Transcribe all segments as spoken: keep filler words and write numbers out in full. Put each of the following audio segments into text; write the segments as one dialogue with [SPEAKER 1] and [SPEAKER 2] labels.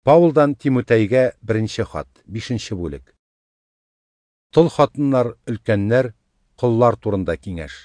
[SPEAKER 1] Паулдан Тимотейгә беренче хат, бишенче бүлек. Тол хатыннар, өлкәннәр, куллар турында киңәш.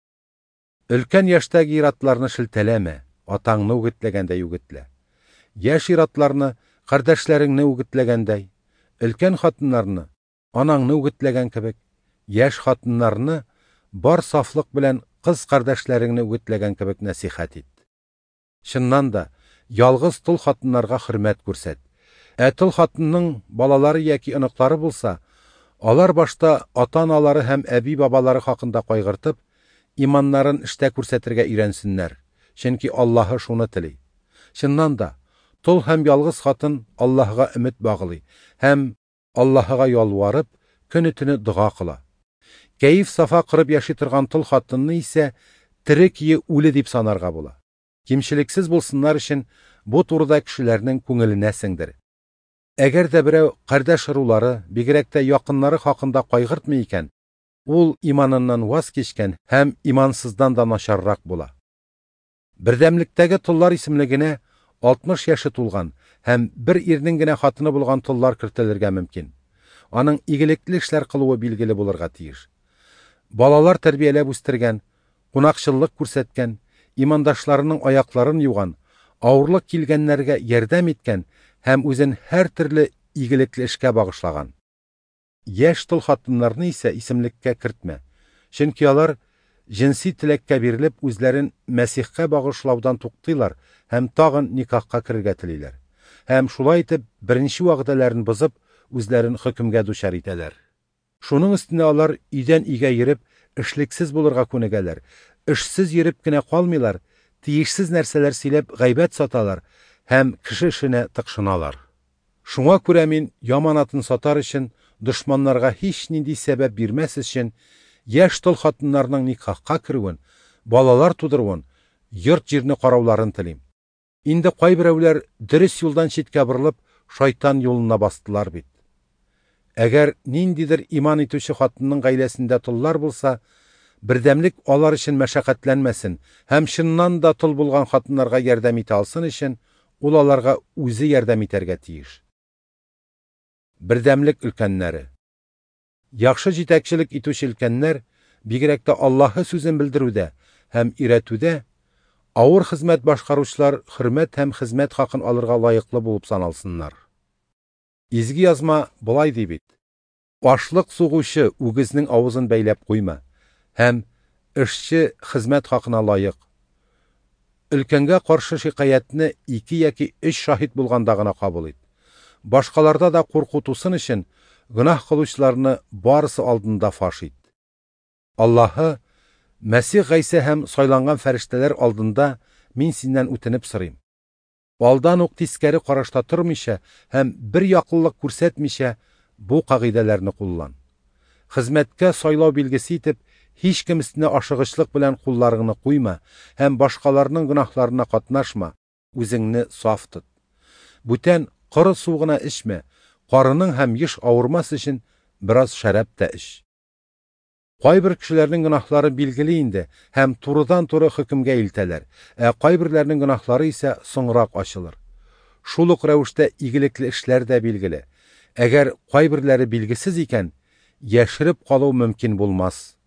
[SPEAKER 1] Өлкән яшьтәге иратларны шелтәләмә, атаңны үгетләгәндәй үгетлә. Яшь иратларны кардәшләреңне үгетләгәндәй, өлкән хатыннарны анаңны үгетләгән кебек, яшь хатыннарны бар сафлык белән кыз кардәшләреңне үгетләгән кебек нәсихәт ит. Чыннан да, ялгыз тол хатыннарга хөрмәт күрсәт. Ә тол хатынның балалары яки оныклары булса, алар башта ата-аналары һәм әби-бабалары хакында кайгыртып, иманнарын эштә күрсәтергә өйрәнсеннәр, чөнки Аллаһы шуны тели. Чыннан да, тол һәм ялгыз хатын Аллаһка өмет багылый һәм Аллаһыга ялварып, көне-төне дуга кыла. Кәеф сафа кырып яши торган тол хатынны исә тере кие үле дип санарга була. Кимчелексез булсыннар өчен бу турыда кешеләрнең күңеленә сеңдер. Әгәр дә берәү кардәш ырулары, бигрәк тә якыннары хакында кайгыртмый икән, ул иманыннан ваз кичкән һәм имансыздан да начаррак була. Бердәмлектәге толлар исемлегенә алтмыш яше тулган һәм бер ирнең генә хатыны булган толлар кертелергә мөмкин. Аның игелекле эшләр кылуы билгеле булырга тиеш. Балалар тәрбияләп үстергән, кунакчыллык күрсәткән, имандашларының аякларын юган, авырлык килгәннәргә ярдәм иткән һәм үзен һәр төрле игелекле эшкә багышлаган. Яшь тол хатыннарны исә исемлеккә кертмә, чөнки алар җинси теләккә бирелеп үзләрен Мәсихкә багышлаудан туктыйлар һәм тагын никахка керергә телиләр. Һәм шулай итеп беренче вәгъдәләрен бозып, үзләрен хөкемгә дучар итәләр. Шуның өстенә алар өйдән өйгә йөреп, эшлексез булырга күнегәләр. Эшсез йөреп кенә калмыйлар, тиешсез нәрсәләр сөйләп гайбәт саталар һәм кеше эшенә тыкшыналар. Шуңа күрә мин яманатын сатар өчен, дошманнарга һич нинди сәбәп бирмәс өчен, яшь тол хатыннарның никахка керүен, балалар тудыруын, йорт җирне карауларын телим. Инде кайберәүләр дөрес юлдан читкә борылып, шайтан юлына бастылар бит. Әгәр ниндидер иман итүче хатынның гаиләсендә толлар булса, бердәмлек алар өчен мәшәкатьләнмәсен һәм чыннан да тол булган хатыннарга ярдәм итә алсын өчен, ул аларга үзе ярдәм итәргә тиеш. Бердәмлек өлкәннәре. Яхшы җитәкчелек итүче өлкәннәр, бигрәк тә Аллаһы сүзен белдерүдә һәм өйрәтүдә, авыр хезмәт башкаручылар хөрмәт һәм хезмәт хакын алырга лаеклы булып саналсыннар. Изге язма булай ди бит: ашлык сугучы үгезнең авызын бәйләп куйма һәм эшче хезмәт хакына лаек. Өлкәнгә каршы шикаятне ике яки өч шаһит булганда гына кабул ит. Башкаларда да куркытусын өчен гөнаһ кылучыларны барысы алдында фаш ит. Аллаһы, Мәсих Гайса һәм сайланган фәрештәләр алдында мин синнән үтенеп сорыйм. Алдан ук тискәре карашта тормыйча һәм бер яклылык күрсәтмичә бу кагыйдәләрне куллан. Хезмәткә сайлау билгесе итеп, һич кем өстенә ашыгычлык белән кулларыңны куйма һәм башкаларның гөнаһларына катнашма, үзеңне саф тот. Бүтән коры су гына эчмә, карының һәм еш авырмас өчен бераз шәраб тә эч. Кайбер кешеләрнең гөнаһлары билгеле инде һәм турыдан-туры хөкемгә илтәләр, ә кайберләрнең гөнаһлары исә соңрак ачылыр. Шул ук рәвештә игелекле эшләр дә билгеле. Әгәр кайберләре билгесез икән, яшереп калу мөмкин булмас.